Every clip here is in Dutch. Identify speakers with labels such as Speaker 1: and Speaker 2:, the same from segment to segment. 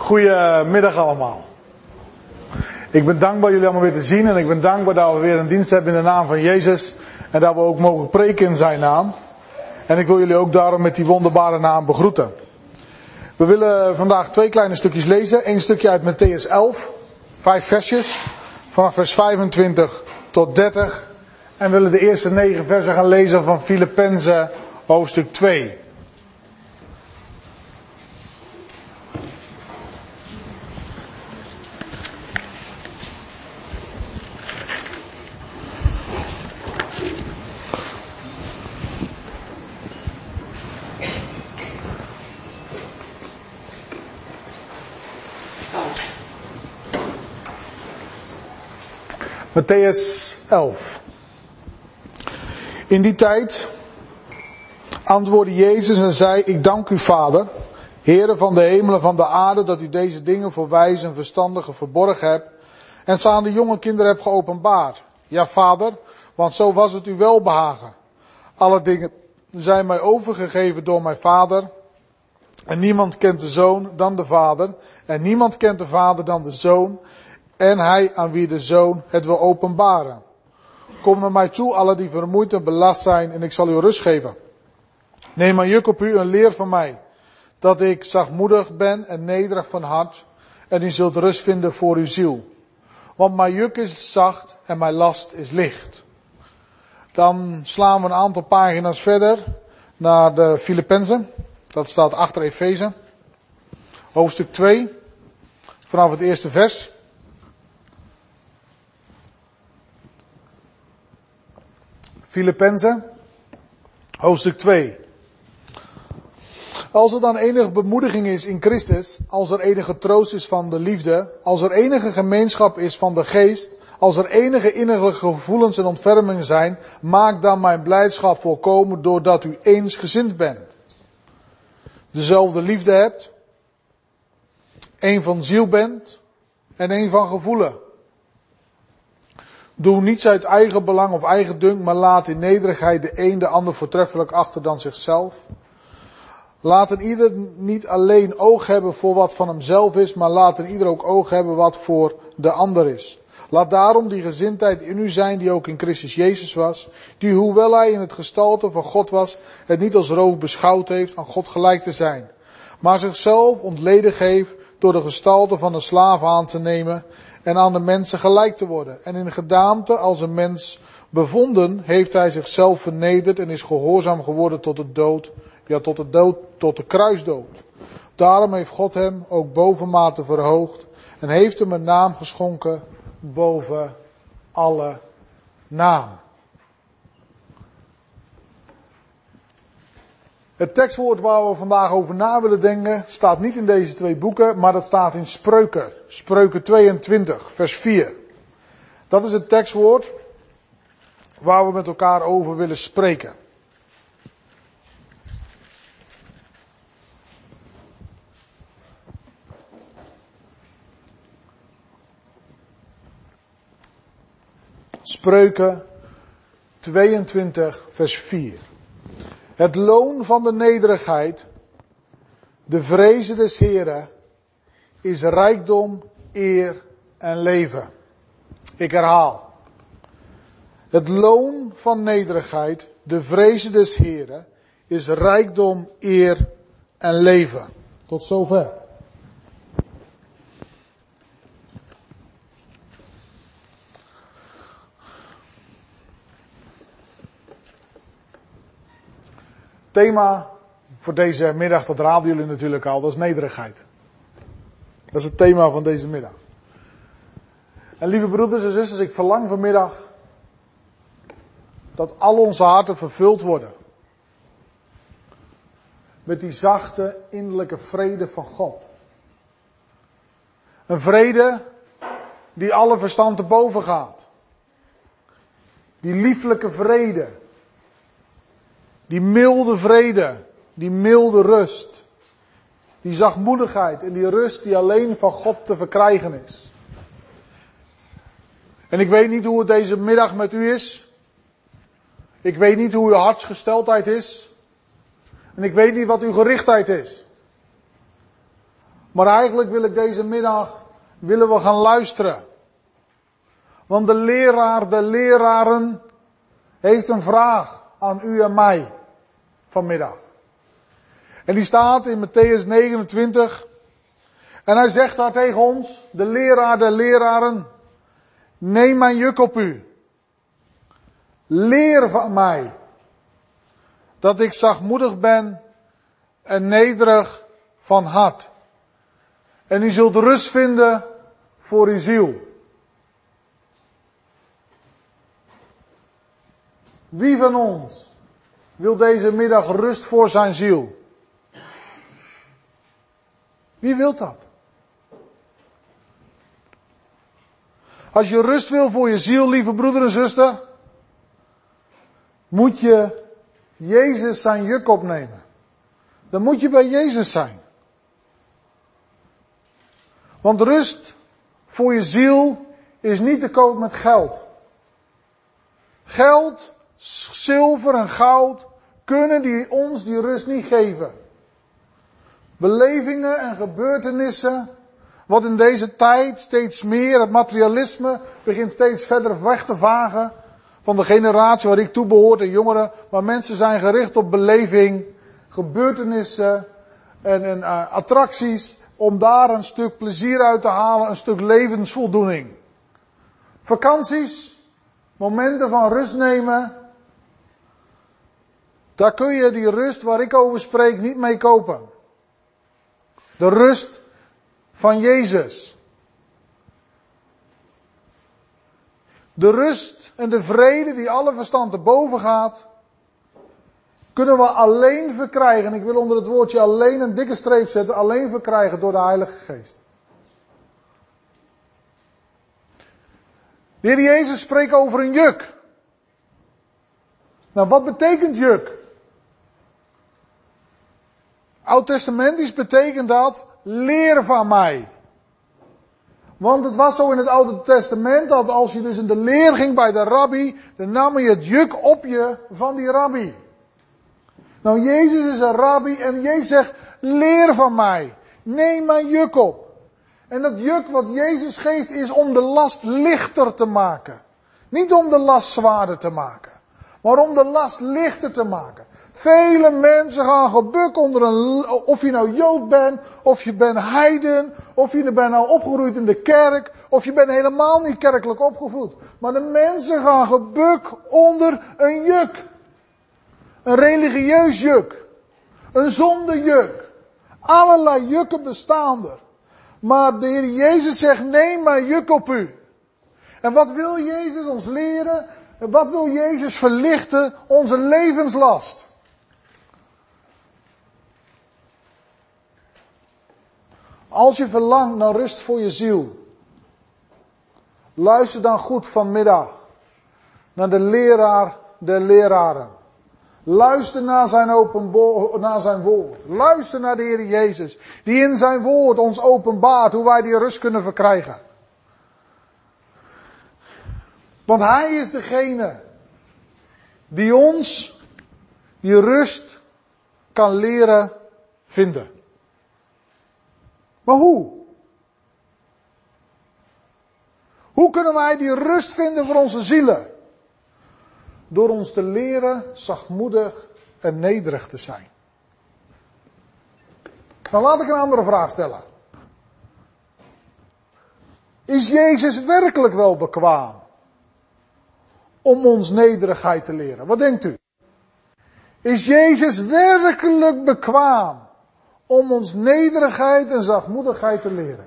Speaker 1: Goedemiddag allemaal. Ik ben dankbaar jullie allemaal weer te zien en ik ben dankbaar dat we weer een dienst hebben in de naam van Jezus en dat we ook mogen preken in zijn naam. En ik wil jullie ook daarom met die wonderbare naam begroeten. We willen vandaag 2 kleine stukjes lezen. 1 stukje uit Mattheüs 11, 5 versjes, vanaf vers 25 tot 30. En we willen de eerste 9 versen gaan lezen van Filippenzen hoofdstuk 2. Mattheüs 11. In die tijd antwoordde Jezus en zei: Ik dank u, Vader, Heere van de hemel en van de aarde, dat u deze dingen voor wijze en verstandigen verborgen hebt en ze aan de jonge kinderen hebt geopenbaard. Ja, Vader, want zo was het u welbehagen. Alle dingen zijn mij overgegeven door mijn Vader. En niemand kent de Zoon dan de Vader. En niemand kent de Vader dan de Zoon. En hij aan wie de Zoon het wil openbaren. Kom naar mij toe, alle die vermoeid en belast zijn, en ik zal u rust geven. Neem mijn juk op u en leer van mij, dat ik zachtmoedig ben en nederig van hart, en u zult rust vinden voor uw ziel. Want mijn juk is zacht en mijn last is licht. Dan slaan we een aantal pagina's verder naar de Filippenzen. Dat staat achter Efeze. Hoofdstuk 2, vanaf het eerste vers. Filippenzen, hoofdstuk 2. Als er dan enige bemoediging is in Christus, als er enige troost is van de liefde, als er enige gemeenschap is van de geest, als er enige innerlijke gevoelens en ontfermingen zijn, maak dan mijn blijdschap volkomen doordat u eensgezind bent. Dezelfde liefde hebt, één van ziel bent en één van gevoelen. Doe niets uit eigen belang of eigen dunk, maar laat in nederigheid de een de ander voortreffelijk achter dan zichzelf. Laat een ieder niet alleen oog hebben voor wat van hemzelf is, maar laat een ieder ook oog hebben wat voor de ander is. Laat daarom die gezindheid in u zijn die ook in Christus Jezus was, die hoewel hij in het gestalte van God was, het niet als roof beschouwd heeft aan God gelijk te zijn, maar zichzelf ontledig heeft door de gestalte van een slaaf aan te nemen en aan de mensen gelijk te worden. En in gedaante als een mens bevonden heeft hij zichzelf vernederd en is gehoorzaam geworden tot de dood, ja tot de kruisdood. Daarom heeft God hem ook bovenmate verhoogd en heeft hem een naam geschonken boven alle naam. Het tekstwoord waar we vandaag over na willen denken staat niet in deze 2 boeken, maar dat staat in Spreuken. Spreuken 22, vers 4. Dat is het tekstwoord waar we met elkaar over willen spreken. Spreuken 22, vers 4. Het loon van de nederigheid, de vreze des Heren, is rijkdom, eer en leven. Ik herhaal. Het loon van nederigheid, de vreze des Heren, is rijkdom, eer en leven. Tot zover. Thema voor deze middag, dat raden jullie natuurlijk al, dat is nederigheid. Dat is het thema van deze middag. En lieve broeders en zusters, ik verlang vanmiddag dat al onze harten vervuld worden met die zachte innerlijke vrede van God. Een vrede die alle verstand te boven gaat. Die lieflijke vrede. Die milde vrede, die milde rust, die zachtmoedigheid en die rust die alleen van God te verkrijgen is. En ik weet niet hoe het deze middag met u is. Ik weet niet hoe uw hartsgesteldheid is. En ik weet niet wat uw gerichtheid is. Maar eigenlijk wil ik deze middag, willen we gaan luisteren. Want de leraren, heeft een vraag aan u en mij vanmiddag. En die staat in Mattheüs 29. En hij zegt daar tegen ons, de leraren, neem mijn juk op u. Leer van mij, dat ik zachtmoedig ben en nederig van hart. En u zult rust vinden voor uw ziel. Wie van ons wil deze middag rust voor zijn ziel? Wie wil dat? Als je rust wil voor je ziel, lieve broeder en zuster, moet je Jezus zijn juk opnemen. Dan moet je bij Jezus zijn. Want rust voor je ziel is niet te koop met geld. Geld, zilver en goud kunnen ons die rust niet geven. Belevingen en gebeurtenissen, wat in deze tijd steeds meer, het materialisme begint steeds verder weg te vagen van de generatie waar ik toe behoor, de jongeren, waar mensen zijn gericht op beleving, gebeurtenissen en attracties, om daar een stuk plezier uit te halen, een stuk levensvoldoening. Vakanties, momenten van rust nemen, daar kun je die rust waar ik over spreek niet mee kopen. De rust van Jezus. De rust en de vrede die alle verstand te boven gaat, kunnen we alleen verkrijgen, en ik wil onder het woordje alleen een dikke streep zetten, alleen verkrijgen door de Heilige Geest. De Heer Jezus spreekt over een juk. Nou, wat betekent juk? Oud-testamentisch betekent dat, leer van mij. Want het was zo in het Oude Testament, dat als je dus in de leer ging bij de rabbi, dan nam je het juk op je van die rabbi. Nou, Jezus is een rabbi en Jezus zegt, leer van mij. Neem mijn juk op. En dat juk wat Jezus geeft is om de last lichter te maken. Niet om de last zwaarder te maken, maar om de last lichter te maken. Vele mensen gaan gebukken onder of je nou Jood bent, of je bent heiden, of je bent nou opgegroeid in de kerk, of je bent helemaal niet kerkelijk opgevoed. Maar de mensen gaan gebukken onder een juk. Een religieus juk. Een zondejuk. Allerlei jukken bestaan er. Maar de Heer Jezus zegt, neem mijn juk op u. En wat wil Jezus ons leren? Wat wil Jezus verlichten? Onze levenslast. Als je verlangt naar rust voor je ziel, luister dan goed vanmiddag naar de leraren. Luister naar zijn woord. Luister naar de Heer Jezus, die in zijn woord ons openbaart hoe wij die rust kunnen verkrijgen. Want Hij is degene die ons die rust kan leren vinden. Maar hoe? Hoe kunnen wij die rust vinden voor onze zielen? Door ons te leren zachtmoedig en nederig te zijn. Nou, laat ik een andere vraag stellen. Is Jezus werkelijk wel bekwaam om ons nederigheid te leren? Wat denkt u? Is Jezus werkelijk bekwaam om ons nederigheid en zachtmoedigheid te leren?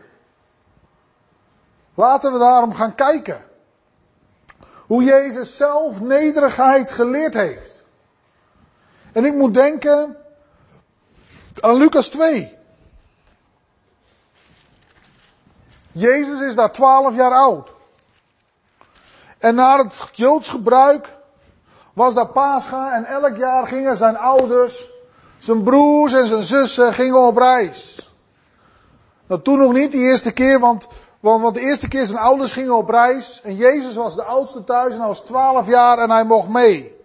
Speaker 1: Laten we daarom gaan kijken. Hoe Jezus zelf nederigheid geleerd heeft. En ik moet denken aan Lucas 2. Jezus is daar 12 jaar oud. En naar het Joods gebruik was daar Pascha en elk jaar gingen zijn ouders, zijn broers en zijn zussen gingen op reis. Nou, toen nog niet, die eerste keer, want de eerste keer zijn ouders gingen op reis. En Jezus was de oudste thuis en hij was 12 jaar en hij mocht mee.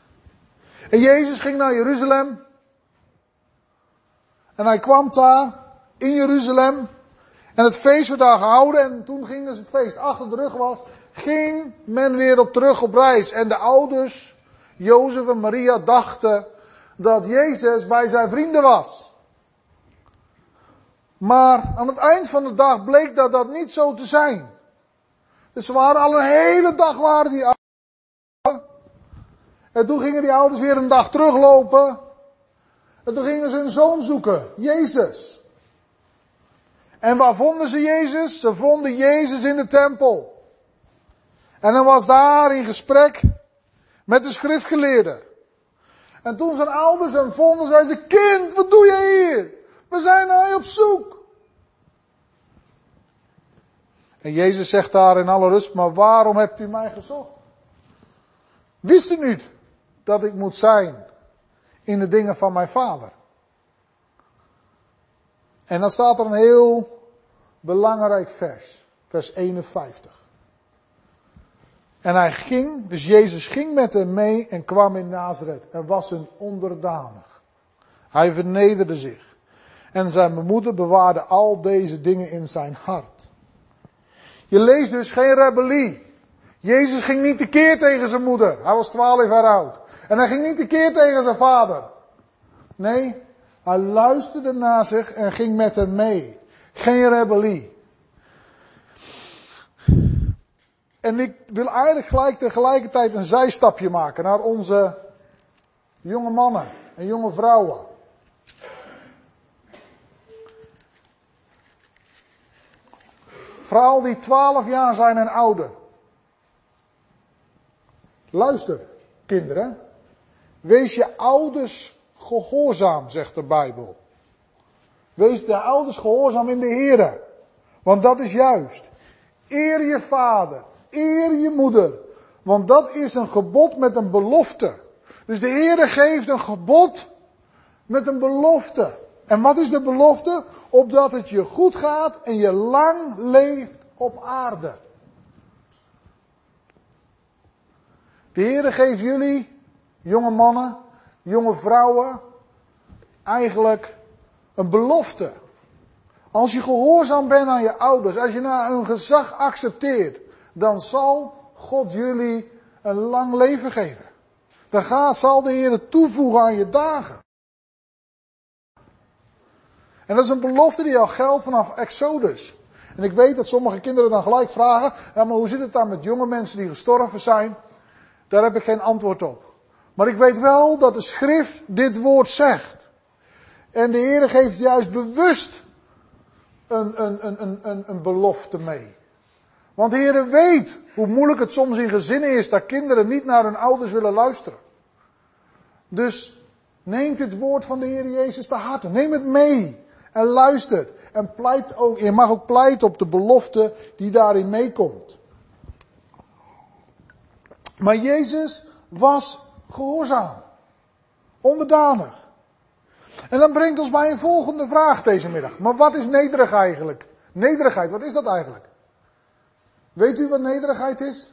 Speaker 1: En Jezus ging naar Jeruzalem. En hij kwam daar. in Jeruzalem. En het feest werd daar gehouden en toen ging dus het feest achter de rug was, ging men weer terug op reis. En de ouders, Jozef en Maria, dachten dat Jezus bij zijn vrienden was. Maar aan het eind van de dag bleek dat niet zo te zijn. Dus ze waren al een hele dag waren die ouders. En toen gingen die ouders weer een dag teruglopen. En toen gingen ze hun zoon zoeken, Jezus. En waar vonden ze Jezus? Ze vonden Jezus in de tempel. En hij was daar in gesprek met de schriftgeleerden. En toen zijn ouders hem vonden, zeiden ze, kind, wat doe je hier? We zijn naar je op zoek. En Jezus zegt daar in alle rust, maar waarom hebt u mij gezocht? Wist u niet dat ik moet zijn in de dingen van mijn vader? En dan staat er een heel belangrijk vers. Vers 51. En hij ging, dus Jezus ging met hem mee en kwam in Nazareth en was hun onderdanig. Hij vernederde zich. En zijn moeder bewaarde al deze dingen in zijn hart. Je leest dus geen rebellie. Jezus ging niet tekeer tegen zijn moeder. Hij was 12 jaar oud. En hij ging niet tekeer tegen zijn vader. Nee, hij luisterde naar zich en ging met hem mee. Geen rebellie. En ik wil eigenlijk tegelijkertijd een zijstapje maken naar onze jonge mannen en jonge vrouwen. Vooral die 12 jaar zijn en ouder. Luister, kinderen. Wees je ouders gehoorzaam, zegt de Bijbel. Wees de ouders gehoorzaam in de Here. Want dat is juist. Eer je vader. Eer je moeder. Want dat is een gebod met een belofte. Dus de Heere geeft een gebod met een belofte. En wat is de belofte? Opdat het je goed gaat en je lang leeft op aarde. De Heere geeft jullie, jonge mannen, jonge vrouwen, eigenlijk een belofte. Als je gehoorzaam bent aan je ouders, als je naar hun gezag accepteert, dan zal God jullie een lang leven geven. Dan zal de Heer toevoegen aan je dagen. En dat is een belofte die al geldt vanaf Exodus. En ik weet dat sommige kinderen dan gelijk vragen, ja, maar hoe zit het dan met jonge mensen die gestorven zijn? Daar heb ik geen antwoord op. Maar ik weet wel dat de schrift dit woord zegt. En de Heer geeft juist bewust een belofte mee. Want de Heer weet hoe moeilijk het soms in gezinnen is dat kinderen niet naar hun ouders willen luisteren. Dus neem dit woord van de Heer Jezus te harte. Neem het mee en luister. En pleit ook, je mag ook pleiten op de belofte die daarin meekomt. Maar Jezus was gehoorzaam. Onderdanig. En dan brengt ons bij een volgende vraag deze middag. Maar wat is nederig eigenlijk? Nederigheid, wat is dat eigenlijk? Weet u wat nederigheid is?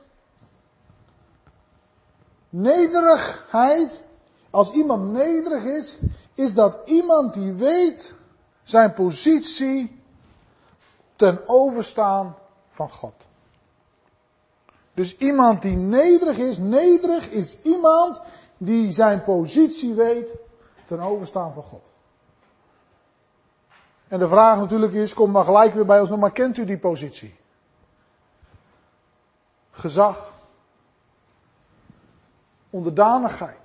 Speaker 1: Nederigheid, als iemand nederig is dat iemand die weet zijn positie ten overstaan van God. Dus iemand die nederig is iemand die zijn positie weet ten overstaan van God. En de vraag natuurlijk is, kom dan gelijk weer bij ons, maar kent u die positie? Gezag. Onderdanigheid.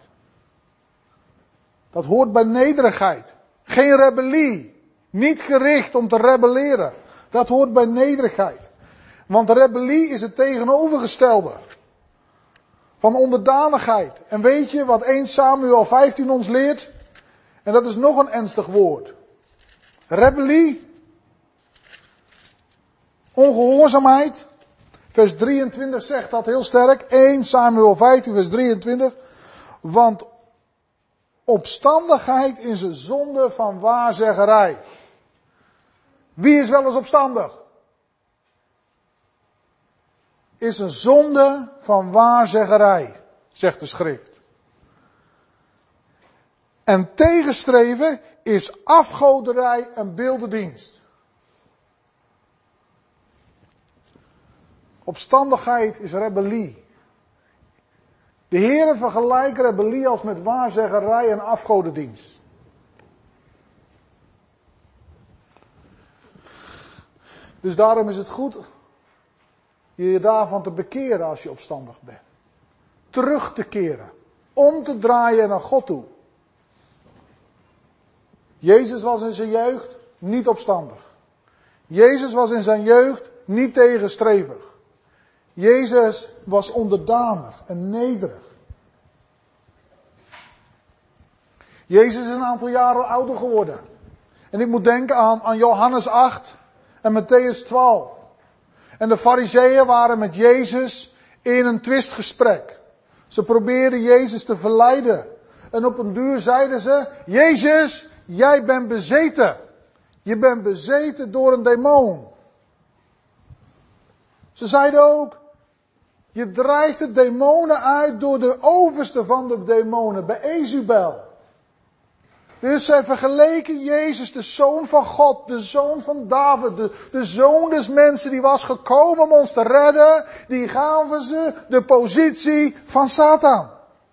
Speaker 1: Dat hoort bij nederigheid. Geen rebellie. Niet gericht om te rebelleren. Dat hoort bij nederigheid. Want rebellie is het tegenovergestelde van onderdanigheid. En weet je wat 1 Samuel 15 ons leert? En dat is nog een ernstig woord. Rebellie, ongehoorzaamheid. Vers 23 zegt dat heel sterk. 1 Samuel 15 vers 23. Want opstandigheid is een zonde van waarzeggerij. Wie is wel eens opstandig? Is een zonde van waarzeggerij, zegt de schrift. En tegenstreven is afgoderij en beeldendienst. Opstandigheid is rebellie. De Heere vergelijkt rebellie als met waarzeggerij en afgodendienst. Dus daarom is het goed je daarvan te bekeren als je opstandig bent. Terug te keren. Om te draaien naar God toe. Jezus was in zijn jeugd niet opstandig. Jezus was in zijn jeugd niet tegenstrevig. Jezus was onderdanig en nederig. Jezus is een aantal jaren ouder geworden. En ik moet denken aan Johannes 8 en Matthäus 12. En de Farizeeën waren met Jezus in een twistgesprek. Ze probeerden Jezus te verleiden. En op een duur zeiden ze, Jezus, jij bent bezeten. Je bent bezeten door een demon. Ze zeiden ook, je drijft de demonen uit door de overste van de demonen, Beelzebul. Dus zij vergeleken Jezus, de Zoon van God, de Zoon van David, de Zoon des mensen die was gekomen om ons te redden, die gaven ze de positie van Satan.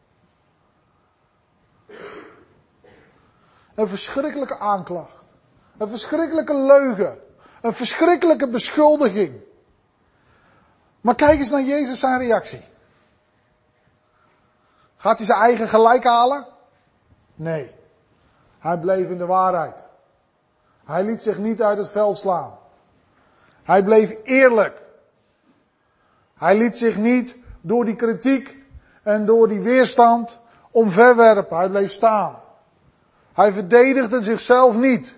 Speaker 1: Een verschrikkelijke aanklacht. Een verschrikkelijke leugen. Een verschrikkelijke beschuldiging. Maar kijk eens naar Jezus zijn reactie. Gaat hij zijn eigen gelijk halen? Nee. Hij bleef in de waarheid. Hij liet zich niet uit het veld slaan. Hij bleef eerlijk. Hij liet zich niet door die kritiek en door die weerstand omverwerpen. Hij bleef staan. Hij verdedigde zichzelf niet.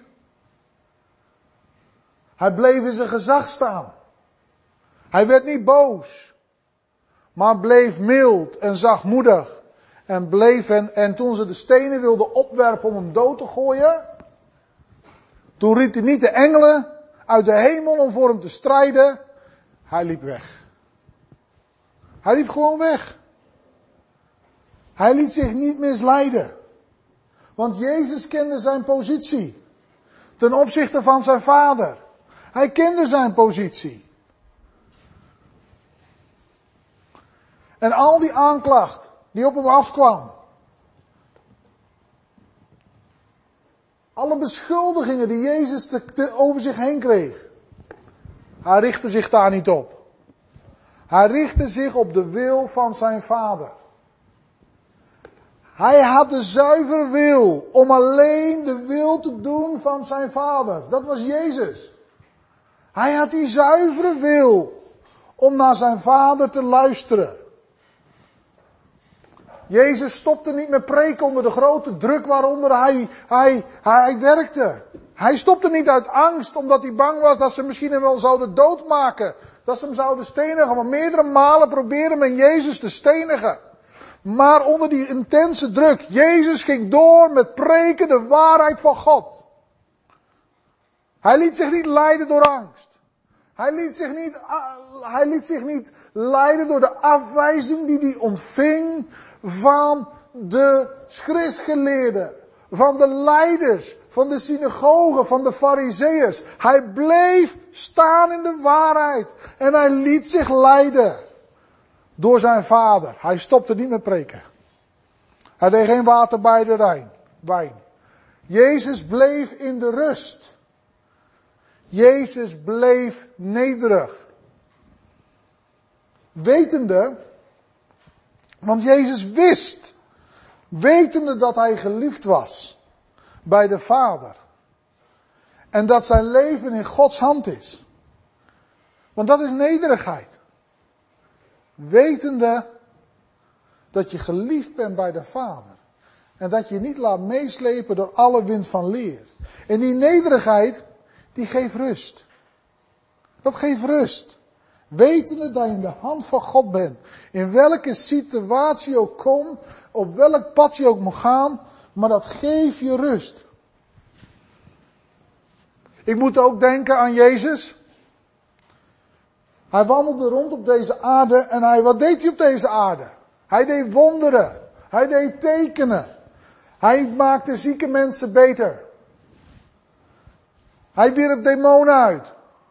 Speaker 1: Hij bleef in zijn gezag staan. Hij werd niet boos, maar bleef mild en zachtmoedig. En toen ze de stenen wilden opwerpen om hem dood te gooien, toen riep hij niet de engelen uit de hemel om voor hem te strijden. Hij liep weg. Hij liep gewoon weg. Hij liet zich niet misleiden. Want Jezus kende zijn positie ten opzichte van zijn Vader. Hij kende zijn positie. En al die aanklacht die op hem afkwam. Alle beschuldigingen die Jezus over zich heen kreeg. Hij richtte zich daar niet op. Hij richtte zich op de wil van zijn Vader. Hij had de zuivere wil om alleen de wil te doen van zijn Vader. Dat was Jezus. Hij had die zuivere wil om naar zijn Vader te luisteren. Jezus stopte niet met preken onder de grote druk waaronder hij werkte. Hij stopte niet uit angst omdat hij bang was dat ze misschien hem wel zouden doodmaken. Dat ze hem zouden stenigen. Maar meerdere malen probeerden men Jezus te stenigen. Maar onder die intense druk, Jezus ging door met preken de waarheid van God. Hij liet zich niet leiden door angst. Hij liet zich niet leiden door de afwijzing die hij ontving van de schriftgeleerden, van de leiders, van de synagogen, van de farizeeërs. Hij bleef staan in de waarheid en hij liet zich leiden door zijn Vader. Hij stopte niet met preken. Hij deed geen water bij de wijn. Jezus bleef in de rust. Jezus bleef nederig. Wetende, want Jezus wetende dat hij geliefd was bij de Vader. En dat zijn leven in Gods hand is. Want dat is nederigheid. Wetende dat je geliefd bent bij de Vader. En dat je niet laat meeslepen door alle wind van leer. En die nederigheid, die geeft rust. Dat geeft rust. Wetende dat je in de hand van God bent. In welke situatie je ook komt. Op welk pad je ook moet gaan. Maar dat geeft je rust. Ik moet ook denken aan Jezus. Hij wandelde rond op deze aarde. En wat deed hij op deze aarde? Hij deed wonderen. Hij deed tekenen. Hij maakte zieke mensen beter. Hij wierp demonen uit.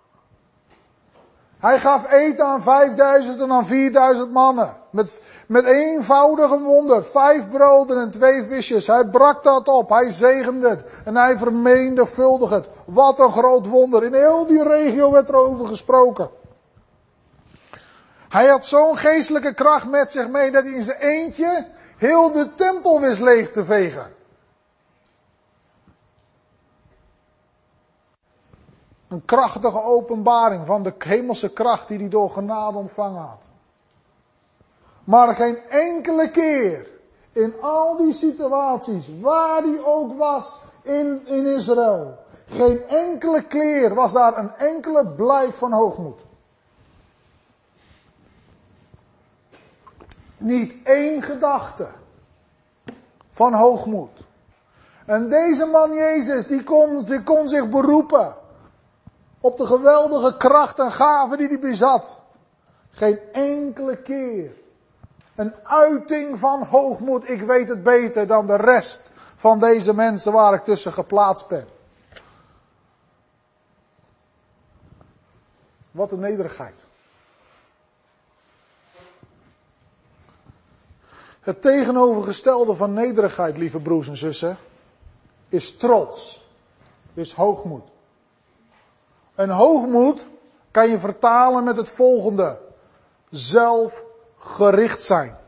Speaker 1: Hij gaf eten aan 5000 en aan 4000 mannen. Met eenvoudige wonder. 5 broden en 2 visjes. Hij brak dat op. Hij zegende het. En hij vermenigvuldigde het. Wat een groot wonder. In heel die regio werd er over gesproken. Hij had zo'n geestelijke kracht met zich mee dat hij in zijn eentje heel de tempel wist leeg te vegen. Een krachtige openbaring van de hemelse kracht die hij door genade ontvangen had. Maar geen enkele keer in al die situaties, waar hij ook was in Israël, geen enkele keer was daar een enkele blijk van hoogmoed. Niet één gedachte van hoogmoed. En deze man Jezus, die kon zich beroepen op de geweldige kracht en gaven die hij bezat. Geen enkele keer een uiting van hoogmoed. Ik weet het beter dan de rest van deze mensen waar ik tussen geplaatst ben. Wat een nederigheid. Het tegenovergestelde van nederigheid, lieve broers en zussen, is trots, is hoogmoed. En hoogmoed kan je vertalen met het volgende: zelfgericht zijn.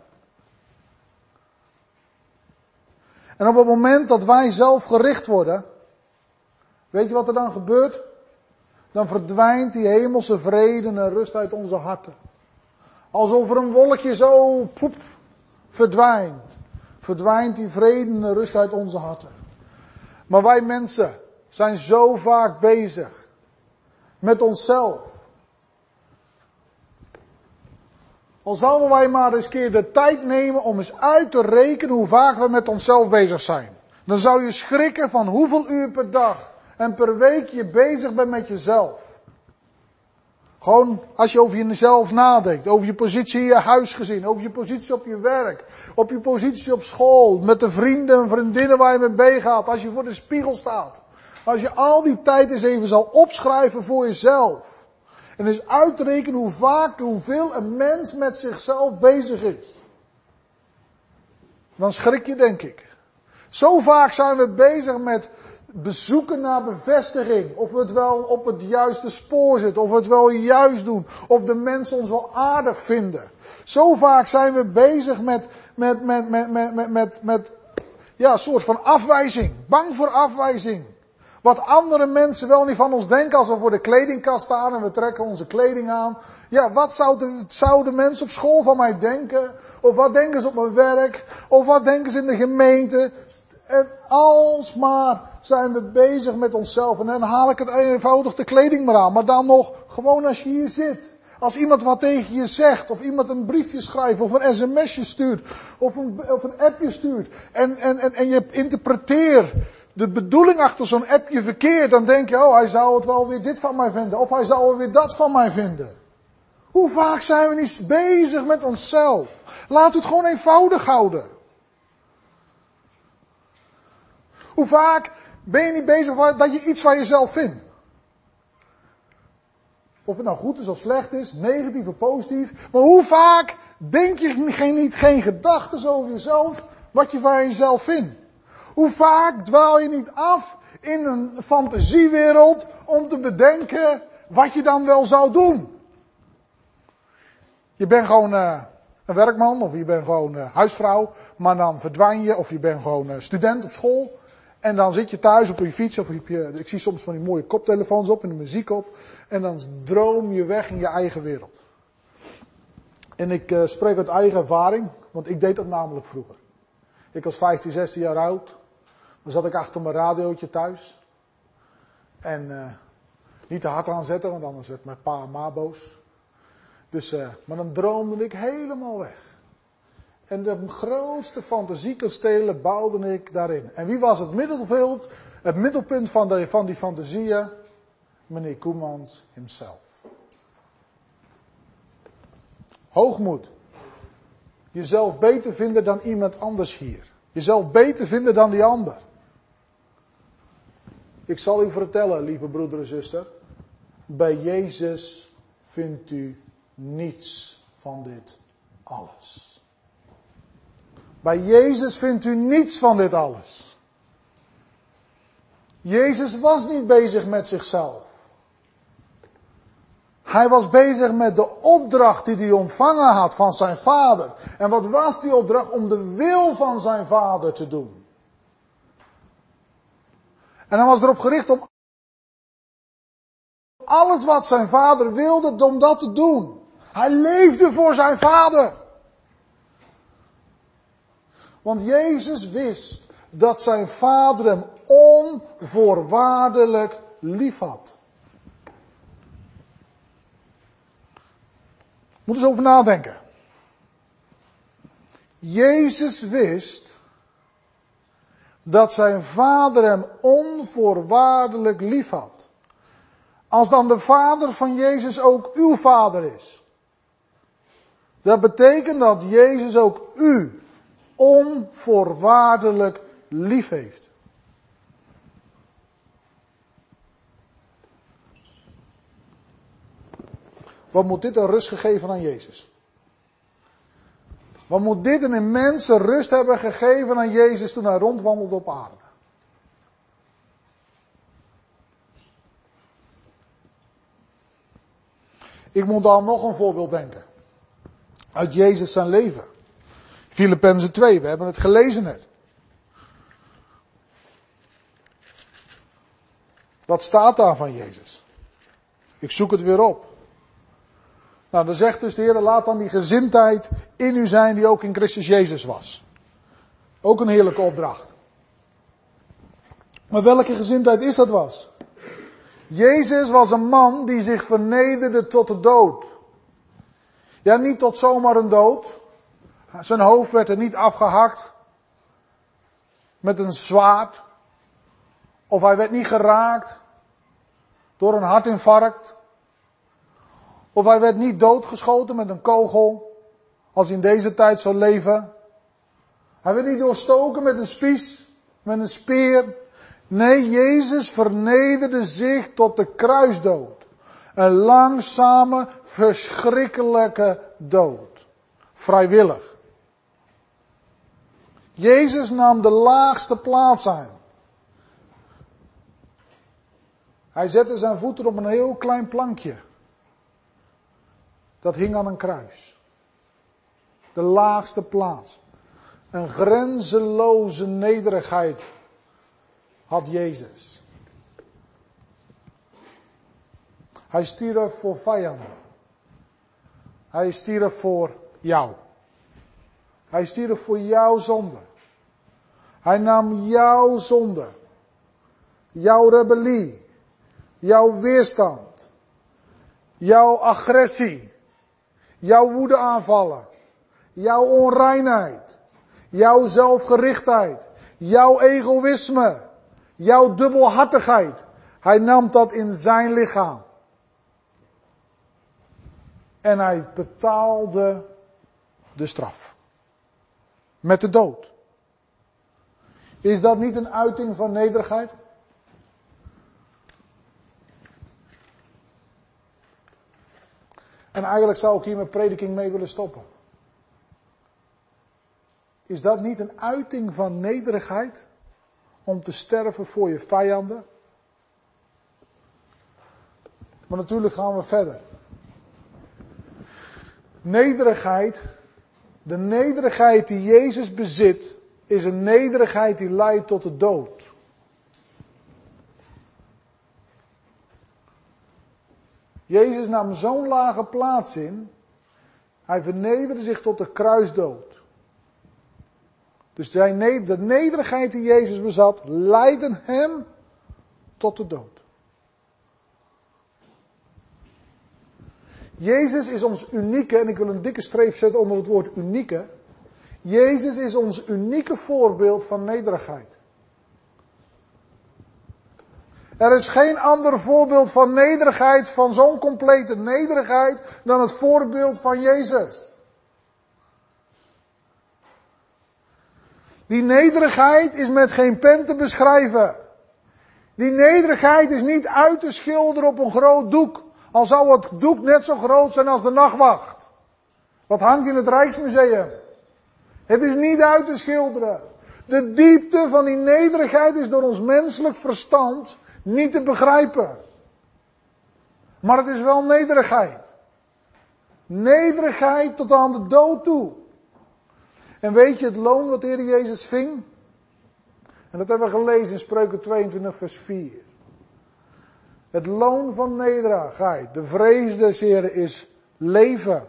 Speaker 1: En op het moment dat wij zelfgericht worden, weet je wat er dan gebeurt? Dan verdwijnt die hemelse vrede en rust uit onze harten. Alsof er een wolkje zo verdwijnt. Verdwijnt die vrede en rust uit onze harten. Maar wij mensen zijn zo vaak bezig met onszelf. Al zouden wij maar eens keer de tijd nemen om eens uit te rekenen hoe vaak we met onszelf bezig zijn. Dan zou je schrikken van hoeveel uur per dag en per week je bezig bent met jezelf. Gewoon als je over jezelf nadenkt, over je positie in je huisgezin, over je positie op je werk, op je positie op school, met de vrienden en vriendinnen waar je mee meegaat, als je voor de spiegel staat. Als je al die tijd eens even zal opschrijven voor jezelf. En eens uitrekenen hoe vaak, hoeveel een mens met zichzelf bezig is. Dan schrik je, denk ik. Zo vaak zijn we bezig met bezoeken naar bevestiging. Of we het wel op het juiste spoor zitten. Of we het wel juist doen. Of de mensen ons wel aardig vinden. Zo vaak zijn we bezig met een soort van afwijzing. Bang voor afwijzing. Wat andere mensen wel niet van ons denken als we voor de kledingkast staan en we trekken onze kleding aan. Ja, wat zouden mensen op school van mij denken? Of wat denken ze op mijn werk? Of wat denken ze in de gemeente? En alsmaar zijn we bezig met onszelf. En dan haal ik het eenvoudig de kleding maar aan. Maar dan nog gewoon als je hier zit. Als iemand wat tegen je zegt. Of iemand een briefje schrijft. Of een sms'je stuurt. Of een appje stuurt. En je interpreteert de bedoeling achter zo'n appje verkeerd. Dan denk je, oh, hij zou het wel weer dit van mij vinden. Of hij zou wel weer dat van mij vinden. Hoe vaak zijn we niet bezig met onszelf? Laat het gewoon eenvoudig houden. Hoe vaak ben je niet bezig dat je iets van jezelf vindt? Of het nou goed is of slecht is, negatief of positief. Maar hoe vaak denk je geen gedachten over jezelf, wat je van jezelf vindt? Hoe vaak dwaal je niet af in een fantasiewereld om te bedenken wat je dan wel zou doen? Je bent gewoon een werkman of je bent gewoon huisvrouw, maar dan verdwijn je of je bent gewoon student op school. En dan zit je thuis op je fiets of ik zie soms van die mooie koptelefoons op en de muziek op. En dan droom je weg in je eigen wereld. En ik spreek uit eigen ervaring, want ik deed dat namelijk vroeger. Ik was 15, 16 jaar oud. Dan zat ik achter mijn radiootje thuis. En niet te hard aanzetten, want anders werd mijn pa en ma boos. Dus, maar dan droomde ik helemaal weg. En de grootste fantasiekastelen bouwde ik daarin. En wie was het middelpunt van die fantasieën? Meneer Koemans himself. Hoogmoed. Jezelf beter vinden dan iemand anders hier. Jezelf beter vinden dan die ander. Ik zal u vertellen, lieve broeder en zuster. Bij Jezus vindt u niets van dit alles. Bij Jezus vindt u niets van dit alles. Jezus was niet bezig met zichzelf. Hij was bezig met de opdracht die hij ontvangen had van zijn vader. En wat was die opdracht? Om de wil van zijn vader te doen. En hij was erop gericht om alles wat zijn vader wilde, om dat te doen. Hij leefde voor zijn vader. Want Jezus wist dat zijn vader hem onvoorwaardelijk lief had. Moet eens over nadenken. Jezus wist dat zijn vader hem onvoorwaardelijk lief had. Als dan de vader van Jezus ook uw vader is. Dat betekent dat Jezus ook u onvoorwaardelijk lief heeft. Wat moet dit een rust gegeven aan Jezus? Wat moet dit een immense rust hebben gegeven aan Jezus toen hij rondwandelde op aarde? Ik moet aan nog een voorbeeld denken. Uit Jezus zijn leven. Filippenzen 2, we hebben het gelezen net. Wat staat daar van Jezus? Ik zoek het weer op. Nou, dan zegt dus de Heer, laat dan die gezindheid in u zijn die ook in Christus Jezus was. Ook een heerlijke opdracht. Maar welke gezindheid is dat was? Jezus was een man die zich vernederde tot de dood. Ja, niet tot zomaar een dood. Zijn hoofd werd er niet afgehakt met een zwaard. Of hij werd niet geraakt door een hartinfarct. Of hij werd niet doodgeschoten met een kogel, als in deze tijd zou leven. Hij werd niet doorstoken met een spies, met een speer. Nee, Jezus vernederde zich tot de kruisdood. Een langzame, verschrikkelijke dood. Vrijwillig. Jezus nam de laagste plaats aan. Hij zette zijn voeten op een heel klein plankje. Dat hing aan een kruis. De laagste plaats. Een grenzeloze nederigheid had Jezus. Hij stierf voor vijanden. Hij stierf voor jou. Hij stierf voor jouw zonde. Hij nam jouw zonde. Jouw rebellie. Jouw weerstand. Jouw agressie. Jouw woedeaanvallen. Jouw onreinheid. Jouw zelfgerichtheid. Jouw egoïsme. Jouw dubbelhartigheid. Hij nam dat in zijn lichaam. En hij betaalde de straf. Met de dood. Is dat niet een uiting van nederigheid? En eigenlijk zou ik hier mijn prediking mee willen stoppen. Is dat niet een uiting van nederigheid? Om te sterven voor je vijanden? Maar natuurlijk gaan we verder. Nederigheid, de nederigheid die Jezus bezit, is een nederigheid die leidt tot de dood. Jezus nam zo'n lage plaats in. Hij vernederde zich tot de kruisdood. Dus de nederigheid die Jezus bezat, leidde hem tot de dood. Jezus is ons unieke, en ik wil een dikke streep zetten onder het woord unieke. Jezus is ons unieke voorbeeld van nederigheid. Er is geen ander voorbeeld van nederigheid, van zo'n complete nederigheid, dan het voorbeeld van Jezus. Die nederigheid is met geen pen te beschrijven. Die nederigheid is niet uit te schilderen op een groot doek. Al zou het doek net zo groot zijn als de nachtwacht. Wat hangt in het Rijksmuseum. Het is niet uit te schilderen. De diepte van die nederigheid is door ons menselijk verstand niet te begrijpen. Maar het is wel nederigheid. Nederigheid tot aan de dood toe. En weet je het loon wat de Heer Jezus ving? En dat hebben we gelezen in Spreuken 22 vers 4. Het loon van nederigheid, de vrees des Heren, is leven.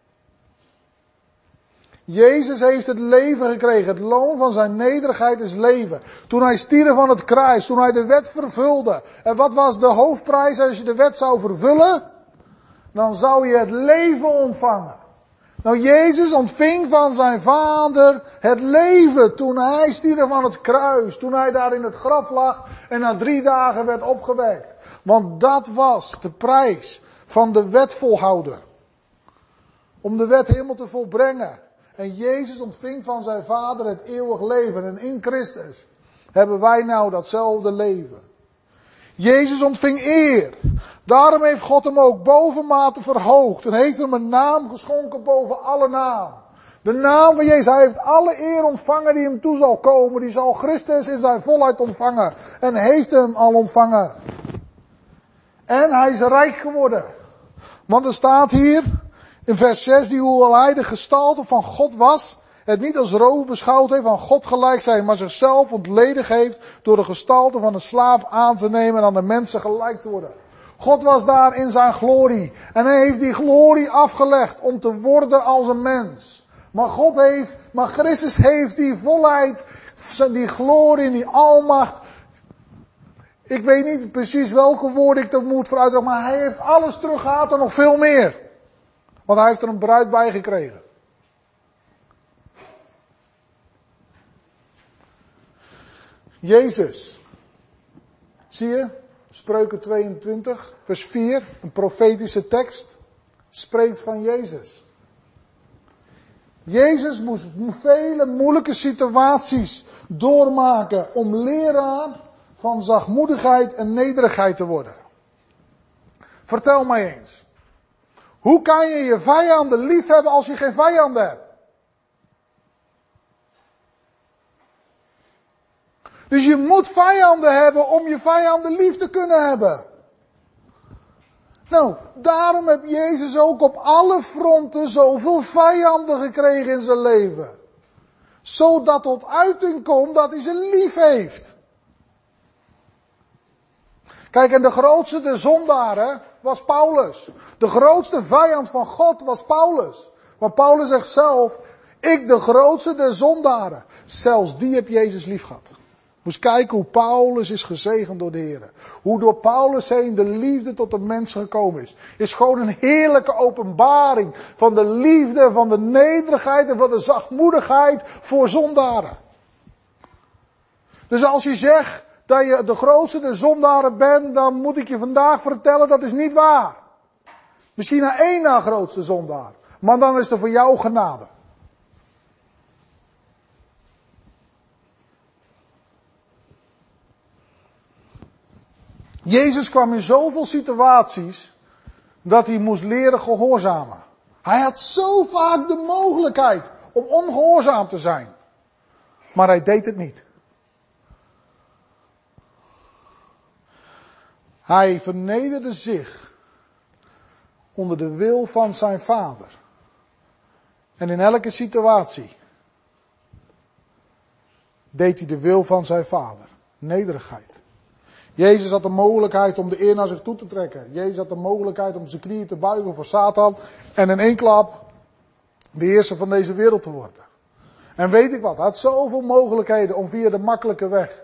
Speaker 1: Jezus heeft het leven gekregen. Het loon van zijn nederigheid is leven. Toen hij stierf aan het kruis, toen hij de wet vervulde. En wat was de hoofdprijs als je de wet zou vervullen? Dan zou je het leven ontvangen. Nou, Jezus ontving van zijn Vader het leven toen hij stierf aan het kruis. Toen hij daar in het graf lag en na 3 dagen werd opgewekt. Want dat was de prijs van de wet volhouden. Om de wet helemaal te volbrengen. En Jezus ontving van zijn Vader het eeuwig leven. En in Christus hebben wij nou datzelfde leven. Jezus ontving eer. Daarom heeft God hem ook bovenmate verhoogd. En heeft hem een naam geschonken boven alle naam. De naam van Jezus. Hij heeft alle eer ontvangen die hem toe zal komen. Die zal Christus in zijn volheid ontvangen. En heeft hem al ontvangen. En hij is rijk geworden. Want er staat hier in vers 6, die hoewel hij de gestalte van God was, het niet als roof beschouwd heeft aan God gelijk zijn, maar zichzelf ontledig heeft door de gestalte van een slaaf aan te nemen en aan de mensen gelijk te worden. God was daar in zijn glorie. En hij heeft die glorie afgelegd om te worden als een mens. Maar Christus heeft die volheid, die glorie, die almacht. Ik weet niet precies welke woorden ik er moet voor uitdragen, maar hij heeft alles teruggehaald en nog veel meer. Want hij heeft er een bruid bij gekregen. Jezus. Zie je? Spreuken 22, vers 4. Een profetische tekst. Spreekt van Jezus. Jezus moest vele moeilijke situaties doormaken om leraar van zachtmoedigheid en nederigheid te worden. Vertel mij eens. Hoe kan je je vijanden lief hebben als je geen vijanden hebt? Dus je moet vijanden hebben om je vijanden lief te kunnen hebben. Nou, daarom heb Jezus ook op alle fronten zoveel vijanden gekregen in zijn leven. Zodat tot uiting komt dat hij ze lief heeft. Kijk, en de grootste der zondaren was Paulus. De grootste vijand van God was Paulus. Want Paulus zegt zelf, ik de grootste der zondaren. Zelfs die heb Jezus lief gehad. Moest kijken hoe Paulus is gezegend door de Heer. Hoe door Paulus heen de liefde tot de mens gekomen is. Is gewoon een heerlijke openbaring van de liefde, van de nederigheid en van de zachtmoedigheid voor zondaren. Dus als je zegt dat je de grootste der zondaren bent, dan moet ik je vandaag vertellen, dat is niet waar. Misschien na 1 na grootste zondaar. Maar dan is er voor jou genade. Jezus kwam in zoveel situaties dat hij moest leren gehoorzamen. Hij had zo vaak de mogelijkheid om ongehoorzaam te zijn. Maar hij deed het niet. Hij vernederde zich onder de wil van zijn Vader. En in elke situatie deed hij de wil van zijn Vader. Nederigheid. Jezus had de mogelijkheid om de eer naar zich toe te trekken. Jezus had de mogelijkheid om zijn knieën te buigen voor Satan. En in 1 klap de heerser van deze wereld te worden. En weet ik wat, hij had zoveel mogelijkheden om via de makkelijke weg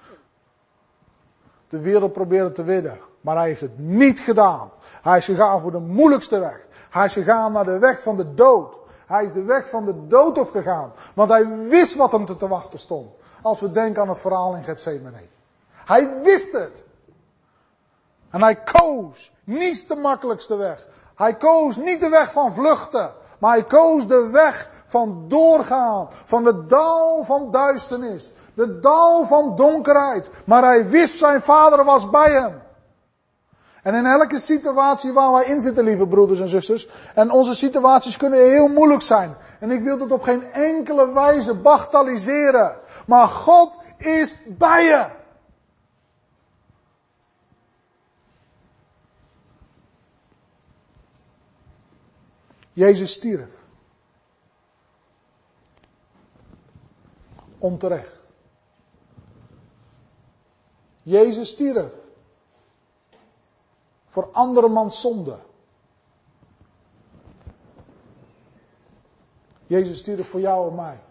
Speaker 1: de wereld proberen te winnen. Maar hij heeft het niet gedaan. Hij is gegaan voor de moeilijkste weg. Hij is gegaan naar de weg van de dood. Hij is de weg van de dood opgegaan. Want hij wist wat hem te wachten stond. Als we denken aan het verhaal in Getsemane. Hij wist het. En hij koos niet de makkelijkste weg. Hij koos niet de weg van vluchten. Maar hij koos de weg van doorgaan. Van het dal van duisternis. De dal van donkerheid. Maar hij wist zijn vader was bij hem. En in elke situatie waar wij in zitten, lieve broeders en zusters. En onze situaties kunnen heel moeilijk zijn. En ik wil dat op geen enkele wijze bagatelliseren. Maar God is bij je. Jezus stierf. Onterecht. Jezus stierf. Voor andermans zonde. Jezus stierf voor jou en mij.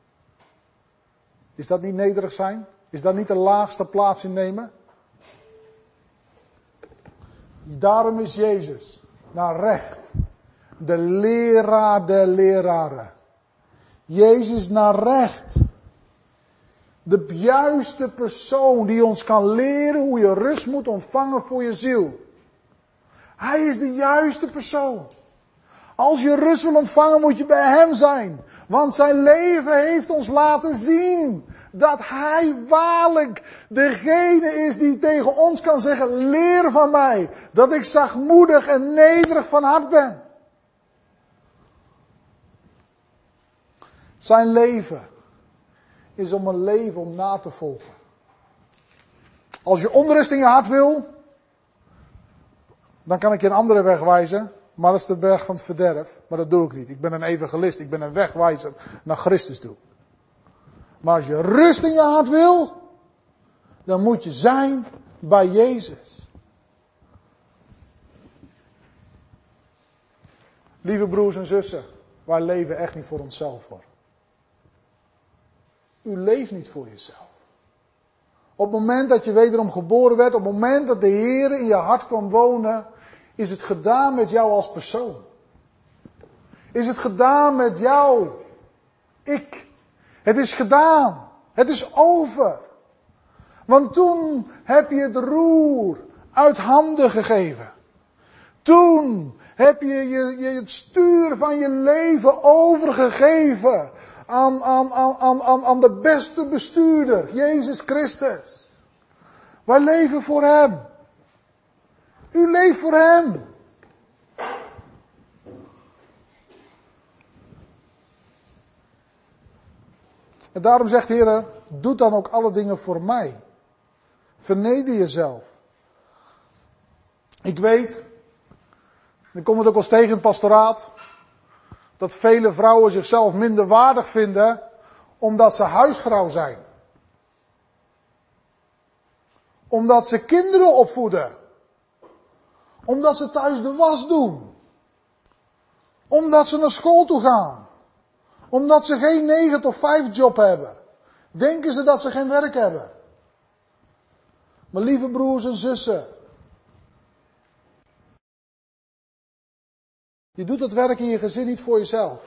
Speaker 1: Is dat niet nederig zijn? Is dat niet de laagste plaats innemen? Daarom is Jezus naar recht. De leraar der leraren. Jezus naar recht. De juiste persoon die ons kan leren hoe je rust moet ontvangen voor je ziel. Hij is de juiste persoon. Als je rust wil ontvangen moet je bij hem zijn. Want zijn leven heeft ons laten zien dat hij waarlijk degene is die tegen ons kan zeggen, leer van mij, dat ik zachtmoedig en nederig van hart ben. Zijn leven is om een leven om na te volgen. Als je onrust in je hart wil, dan kan ik je een andere weg wijzen. Maar dat is de weg van het verderf. Maar dat doe ik niet. Ik ben een evangelist. Ik ben een wegwijzer naar Christus toe. Maar als je rust in je hart wil, dan moet je zijn bij Jezus. Lieve broers en zussen, wij leven echt niet voor onszelf hoor. U leeft niet voor jezelf. Op het moment dat je wederom geboren werd, op het moment dat de Heer in je hart kwam wonen, is het gedaan met jou als persoon. Is het gedaan met jou, ik. Het is gedaan. Het is over. Want toen heb je het roer uit handen gegeven. Toen heb je het stuur van je leven overgegeven aan de beste bestuurder, Jezus Christus. Wij leven voor hem. U leeft voor hem. En daarom zegt de Heer, doe dan ook alle dingen voor mij. Verneder jezelf. Ik weet, ik kom het ook wel eens tegen in het pastoraat, dat vele vrouwen zichzelf minder waardig vinden, omdat ze huisvrouw zijn. Omdat ze kinderen opvoeden. Omdat ze thuis de was doen. Omdat ze naar school toe gaan. Omdat ze geen 9 tot 5 job hebben. Denken ze dat ze geen werk hebben. Maar lieve broers en zussen. Je doet dat werk in je gezin niet voor jezelf.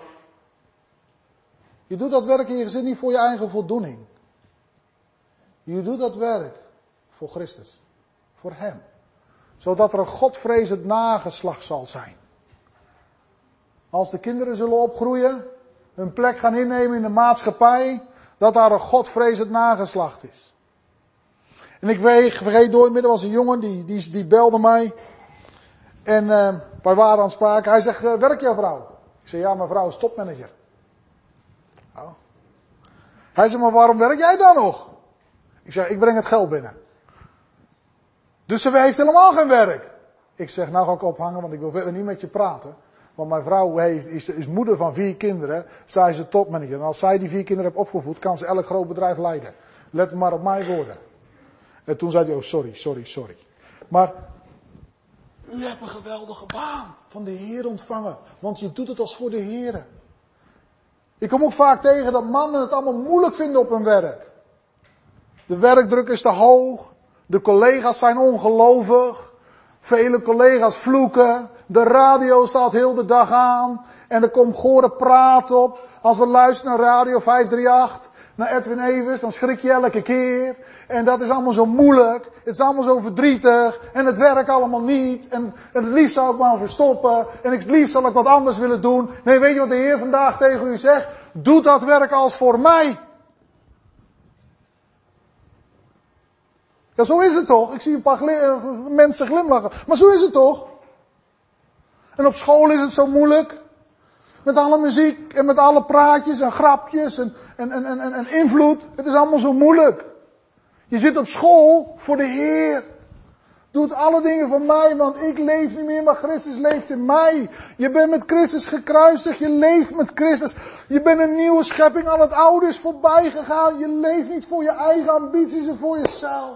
Speaker 1: Je doet dat werk in je gezin niet voor je eigen voldoening. Je doet dat werk voor Christus. Voor hem. Zodat er een godvrezend nageslacht zal zijn. Als de kinderen zullen opgroeien, hun plek gaan innemen in de maatschappij, dat daar een godvrezend nageslacht is. En ik vergeet nooit meer, er was een jongen die belde mij. En wij waren aan het spraken. Hij zegt, werk jouw vrouw? Ik zei, ja, mijn vrouw is topmanager. Oh. Hij zegt, maar waarom werk jij dan nog? Ik zeg, ik breng het geld binnen. Dus ze heeft helemaal geen werk. Ik zeg, nou ga ik ophangen, want ik wil verder niet met je praten. Want mijn vrouw is moeder van 4 kinderen. Zij is een topmanager. En als zij die 4 kinderen heeft opgevoed, kan ze elk groot bedrijf leiden. Let maar op mijn woorden. En toen zei hij, oh sorry. Maar u hebt een geweldige baan van de Heer ontvangen. Want je doet het als voor de Heer. Ik kom ook vaak tegen dat mannen het allemaal moeilijk vinden op hun werk. De werkdruk is te hoog. De collega's zijn ongelovig. Vele collega's vloeken. De radio staat heel de dag aan. En er komt gore praat op. Als we luisteren naar Radio 538. Naar Edwin Evers. Dan schrik je elke keer. En dat is allemaal zo moeilijk. Het is allemaal zo verdrietig. En het werkt allemaal niet. En het liefst zou ik maar verstoppen. En het liefst zal ik wat anders willen doen. Nee, weet je wat de Heer vandaag tegen u zegt? Doe dat werk als voor mij. Ja, zo is het toch? Ik zie een paar mensen glimlachen. Maar zo is het toch? En op school is het zo moeilijk. Met alle muziek en met alle praatjes en grapjes en invloed. Het is allemaal zo moeilijk. Je zit op school voor de Heer. Doet alle dingen voor mij, want ik leef niet meer, maar Christus leeft in mij. Je bent met Christus gekruisigd, je leeft met Christus. Je bent een nieuwe schepping, al het oude is voorbij gegaan. Je leeft niet voor je eigen ambities en voor jezelf.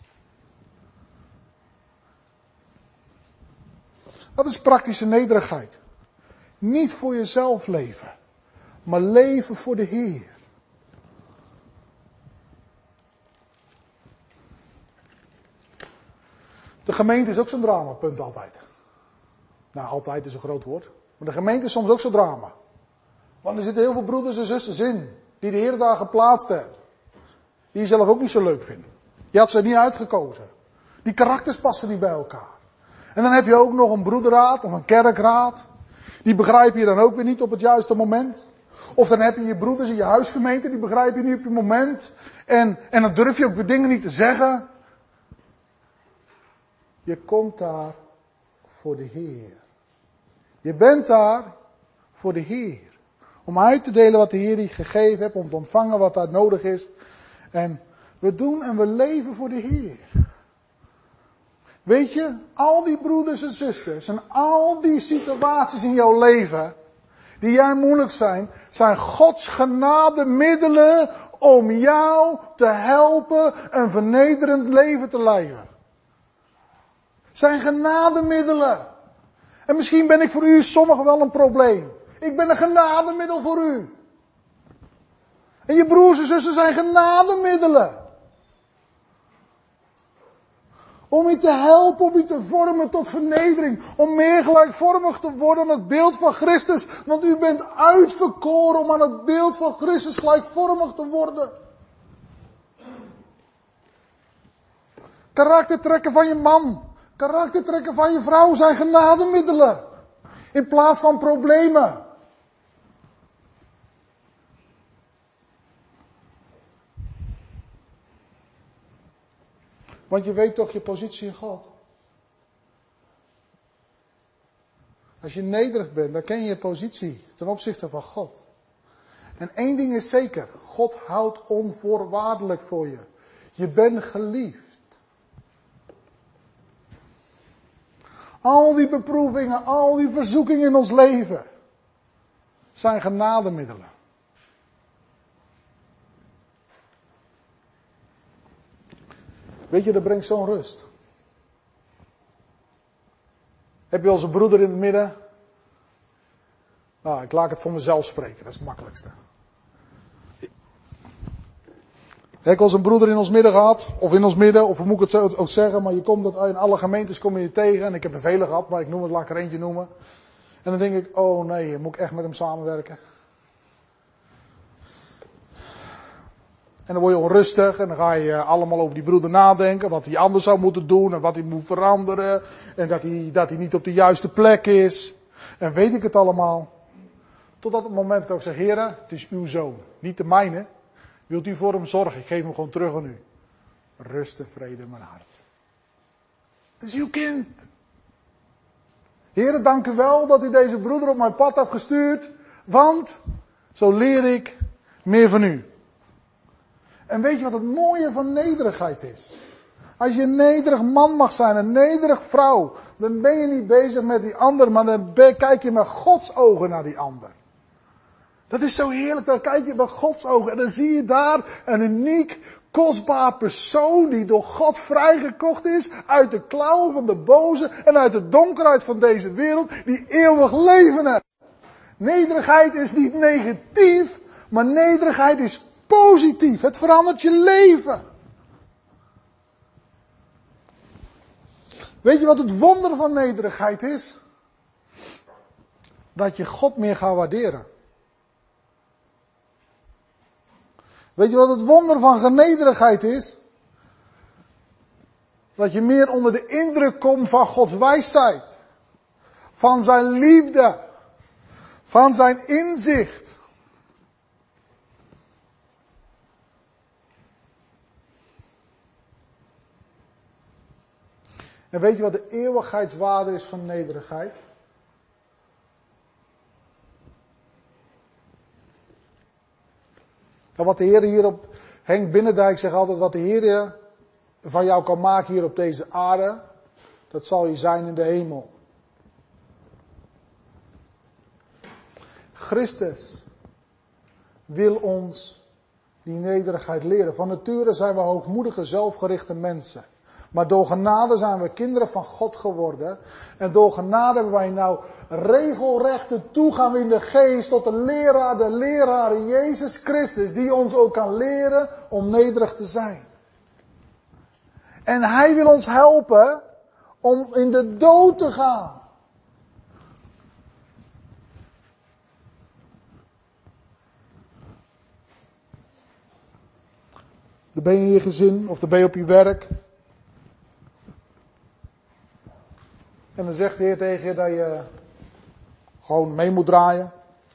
Speaker 1: Dat is praktische nederigheid. Niet voor jezelf leven, maar leven voor de Heer. De gemeente is ook zo'n dramapunt altijd. Nou, altijd is een groot woord. Maar de gemeente is soms ook zo'n drama. Want er zitten heel veel broeders en zusters in, die de Heer daar geplaatst hebben. Die je zelf ook niet zo leuk vindt. Je had ze niet uitgekozen. Die karakters passen niet bij elkaar. En dan heb je ook nog een broederraad of een kerkraad. Die begrijpen je dan ook weer niet op het juiste moment. Of dan heb je je broeders in je huisgemeente, die begrijpen je niet op je moment. En dan durf je ook weer dingen niet te zeggen. Je komt daar voor de Heer. Je bent daar voor de Heer. Om uit te delen wat de Heer je gegeven heeft, om te ontvangen wat daar nodig is. En we doen en we leven voor de Heer. Weet je, al die broeders en zusters en al die situaties in jouw leven, die jij moeilijk zijn Gods genade middelen om jou te helpen een vernederend leven te leiden. Zijn genademiddelen. En misschien ben ik voor u sommigen wel een probleem. Ik ben een genademiddel voor u. En je broers en zussen zijn genademiddelen. Om je te helpen, om je te vormen tot vernedering. Om meer gelijkvormig te worden aan het beeld van Christus. Want u bent uitverkoren om aan het beeld van Christus gelijkvormig te worden. Karaktertrekken van je man. Karaktertrekken van je vrouw zijn genademiddelen. In plaats van problemen. Want je weet toch je positie in God. Als je nederig bent, dan ken je je positie ten opzichte van God. En één ding is zeker. God houdt onvoorwaardelijk voor je. Je bent geliefd. Al die beproevingen, al die verzoekingen in ons leven zijn genademiddelen. Weet je, dat brengt zo'n rust. Heb je als een broeder in het midden? Nou, ik laat het voor mezelf spreken, dat is het makkelijkste. Heb ik als een broeder in ons midden gehad, of in ons midden, of hoe moet ik het ook zeggen, maar je komt dat in alle gemeentes kom je tegen, en ik heb er vele gehad, maar ik noem het, laat ik er eentje noemen. En dan denk ik, oh nee, moet ik echt met hem samenwerken? En dan word je onrustig en dan ga je allemaal over die broeder nadenken. Wat hij anders zou moeten doen en wat hij moet veranderen. En dat hij niet op de juiste plek is. En weet ik het allemaal. Totdat het moment dat ik zeg, Heere, het is uw zoon. Niet de mijne. Wilt u voor hem zorgen? Ik geef hem gewoon terug aan u. Rust en vrede in mijn hart. Het is uw kind. Heere, dank u wel dat u deze broeder op mijn pad hebt gestuurd. Want zo leer ik meer van u. En weet je wat het mooie van nederigheid is? Als je een nederig man mag zijn, een nederig vrouw, dan ben je niet bezig met die ander, maar dan kijk je met Gods ogen naar die ander. Dat is zo heerlijk, dan kijk je met Gods ogen en dan zie je daar een uniek, kostbaar persoon die door God vrijgekocht is uit de klauwen van de boze en uit de donkerheid van deze wereld, die eeuwig leven heeft. Nederigheid is niet negatief, maar nederigheid is positief. Het verandert je leven. Weet je wat het wonder van nederigheid is? Dat je God meer gaat waarderen. Weet je wat het wonder van nederigheid is? Dat je meer onder de indruk komt van Gods wijsheid. Van zijn liefde. Van zijn inzicht. En weet je wat de eeuwigheidswaarde is van nederigheid? En wat de Heer hier op, Henk Binnendijk zegt altijd, wat de Heer van jou kan maken hier op deze aarde, dat zal je zijn in de hemel. Christus wil ons die nederigheid leren. Van nature zijn we hoogmoedige, zelfgerichte mensen. Maar door genade zijn we kinderen van God geworden. En door genade hebben wij nou regelrechte toegang in de geest tot de leraar Jezus Christus. Die ons ook kan leren om nederig te zijn. En Hij wil ons helpen om in de dood te gaan. Dan ben je in je gezin of dan ben je op je werk. En dan zegt de Heer tegen je dat je gewoon mee moet draaien.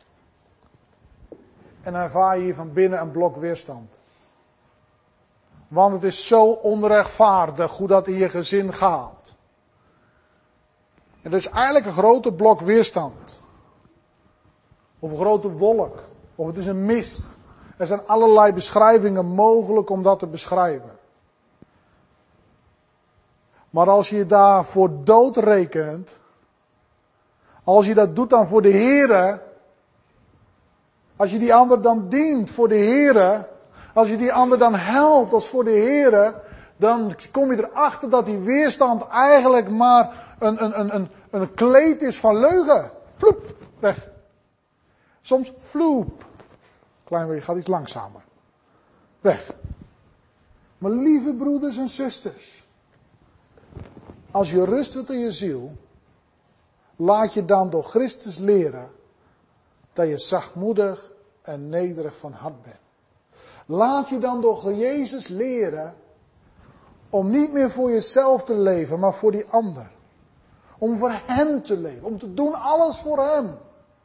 Speaker 1: En dan ervaar je hier van binnen een blok weerstand. Want het is zo onrechtvaardig hoe dat in je gezin gaat. En dat is eigenlijk een grote blok weerstand. Of een grote wolk. Of het is een mist. Er zijn allerlei beschrijvingen mogelijk om dat te beschrijven. Maar als je daarvoor dood rekent, als je dat doet dan voor de Heere, als je die ander dan dient voor de Heere, als je die ander dan helpt als voor de Heere, dan kom je erachter dat die weerstand eigenlijk maar een kleed is van leugen. Vloep, weg. Soms vloep. Klein beetje, gaat iets langzamer. Weg. Maar lieve broeders en zusters, als je rust wilt in je ziel, laat je dan door Christus leren dat je zachtmoedig en nederig van hart bent. Laat je dan door Jezus leren om niet meer voor jezelf te leven, maar voor die ander. Om voor Hem te leven, om te doen alles voor Hem.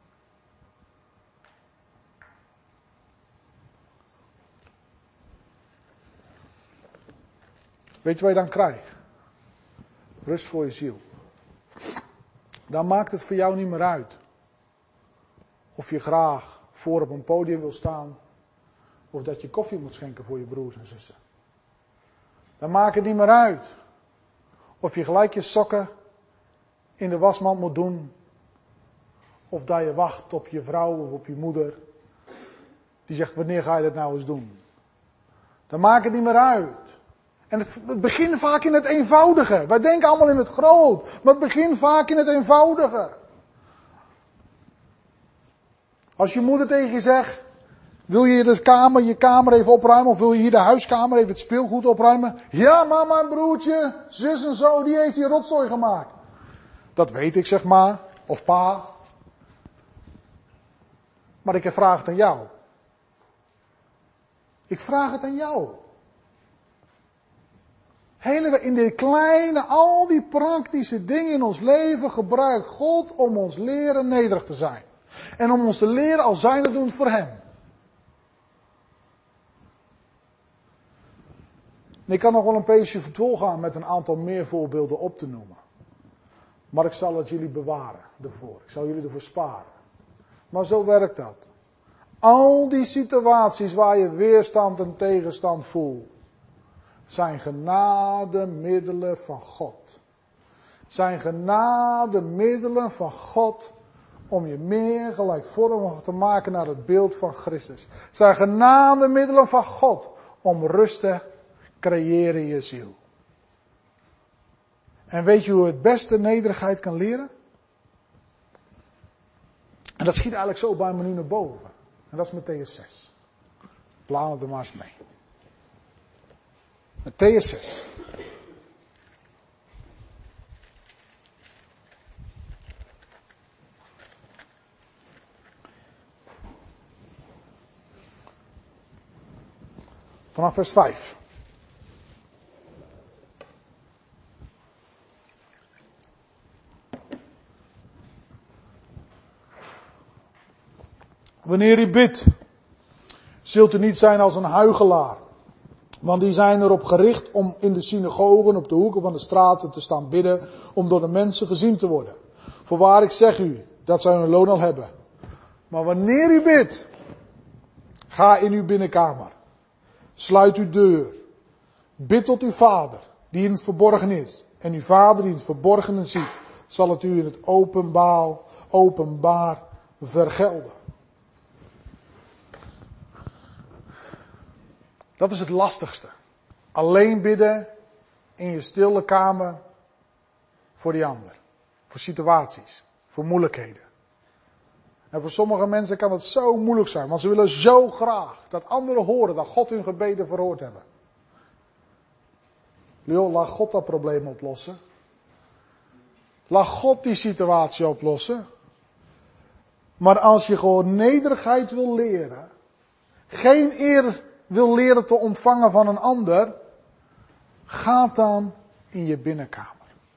Speaker 1: Weet je wat je dan krijgt? Rust voor je ziel. Dan maakt het voor jou niet meer uit. Of je graag voor op een podium wil staan. Of dat je koffie moet schenken voor je broers en zussen. Dan maakt het niet meer uit. Of je gelijk je sokken in de wasmand moet doen. Of dat je wacht op je vrouw of op je moeder. Die zegt, wanneer ga je dat nou eens doen? Dan maakt het niet meer uit. En het begint vaak in het eenvoudige. Wij denken allemaal in het groot. Maar het begint vaak in het eenvoudige. Als je moeder tegen je zegt, wil je je kamer even opruimen? Of wil je hier de huiskamer even het speelgoed opruimen? Ja, mama en broertje, zus en zo, die heeft hier rotzooi gemaakt. Dat weet ik, zeg maar. Of pa. Maar ik vraag het aan jou. Ik vraag het aan jou. In de kleine, al die praktische dingen in ons leven gebruikt God om ons leren nederig te zijn. En om ons te leren als zijnde doen voor Hem. En ik kan nog wel een beetje doorgaan met een aantal meer voorbeelden op te noemen. Maar ik zal het jullie bewaren ervoor. Ik zal jullie ervoor sparen. Maar zo werkt dat. Al die situaties waar je weerstand en tegenstand voelt, zijn genademiddelen van God. Zijn genademiddelen van God om je meer gelijkvormig te maken naar het beeld van Christus. Zijn genademiddelen van God om rust te creëren in je ziel. En weet je hoe je het beste nederigheid kan leren? En dat schiet eigenlijk zo bij me nu naar boven. En dat is Mattheüs 6. Bladeren we er maar eens mee. Mattheüs 6. Vanaf vers 5. Wanneer u bidt, zult u niet zijn als een huichelaar Want die zijn erop gericht om in de synagogen op de hoeken van de straten te staan bidden, om door de mensen gezien te worden. Voorwaar ik zeg u, dat zij hun loon al hebben. Maar wanneer u bidt, ga in uw binnenkamer. Sluit uw deur. Bid tot uw vader, die in het verborgen is. En uw vader die in het verborgene ziet, zal het u in het openbaar vergelden. Dat is het lastigste. Alleen bidden in je stille kamer voor die ander. Voor situaties, voor moeilijkheden. En voor sommige mensen kan het zo moeilijk zijn, want ze willen zo graag dat anderen horen dat God hun gebeden verhoord hebben. Joh, laat God dat probleem oplossen. Laat God die situatie oplossen. Maar als je gewoon nederigheid wil leren, geen eer wil leren te ontvangen van een ander, ga dan in je binnenkamer.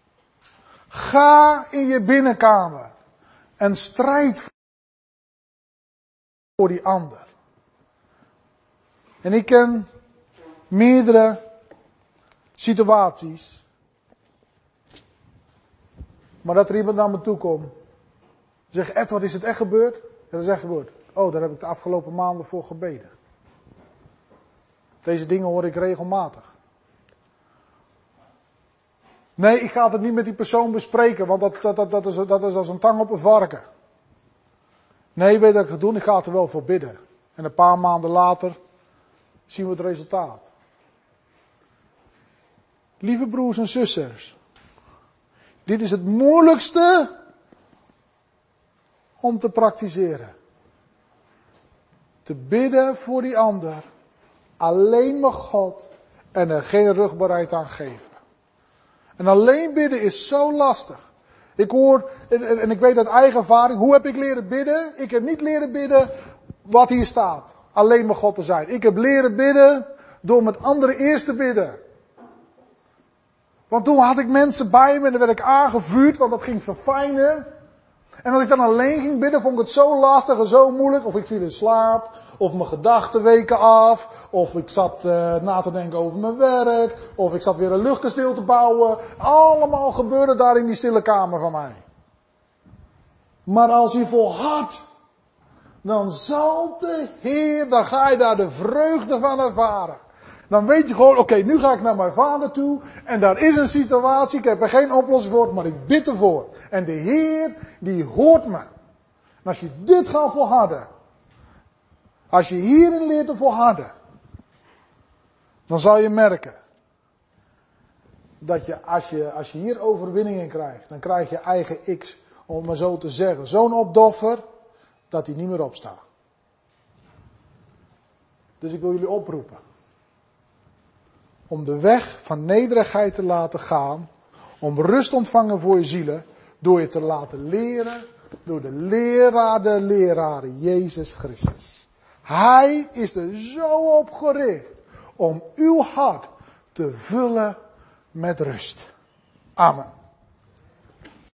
Speaker 1: Ga in je binnenkamer en strijd voor die ander. En ik ken meerdere situaties, maar dat er iemand naar me toe komt, zegt, Edward, is het echt gebeurd? Ja, dat is echt gebeurd. Oh, daar heb ik de afgelopen maanden voor gebeden. Deze dingen hoor ik regelmatig. Nee, ik ga het niet met die persoon bespreken, want dat is als een tang op een varken. Nee, weet wat ik ga doen? Ik ga het er wel voor bidden. En een paar maanden later zien we het resultaat. Lieve broers en zusters, dit is het moeilijkste om te praktiseren. Te bidden voor die ander, alleen maar God en er geen rugbaarheid aan geven. En alleen bidden is zo lastig. Ik hoor, en ik weet uit eigen ervaring, hoe heb ik leren bidden? Ik heb niet leren bidden wat hier staat. Alleen maar God te zijn. Ik heb leren bidden door met anderen eerst te bidden. Want toen had ik mensen bij me en dan werd ik aangevuurd, want dat ging verfijnen. En als ik dan alleen ging bidden, vond ik het zo lastig en zo moeilijk. Of ik viel in slaap, of mijn gedachten weken af, of ik zat na te denken over mijn werk, of ik zat weer een luchtkasteel te bouwen. Allemaal gebeurde daar in die stille kamer van mij. Maar als je volhardt, dan zal de Heer, dan ga je daar de vreugde van ervaren. Dan weet je gewoon, oké, nu ga ik naar mijn vader toe. En daar is een situatie, ik heb er geen oplossing voor, maar ik bid ervoor. En de Heer, die hoort me. En als je dit gaat volharden. Als je hierin leert te volharden. Dan zal je merken. Dat je, als je hier overwinningen krijgt, dan krijg je eigen X, om het maar zo te zeggen. Zo'n opdoffer, dat hij niet meer opstaat. Dus ik wil jullie oproepen. Om de weg van nederigheid te laten gaan. Om rust te ontvangen voor je zielen. Door je te laten leren. Door de leraren Jezus Christus. Hij is er zo op gericht. Om uw hart te vullen met rust. Amen.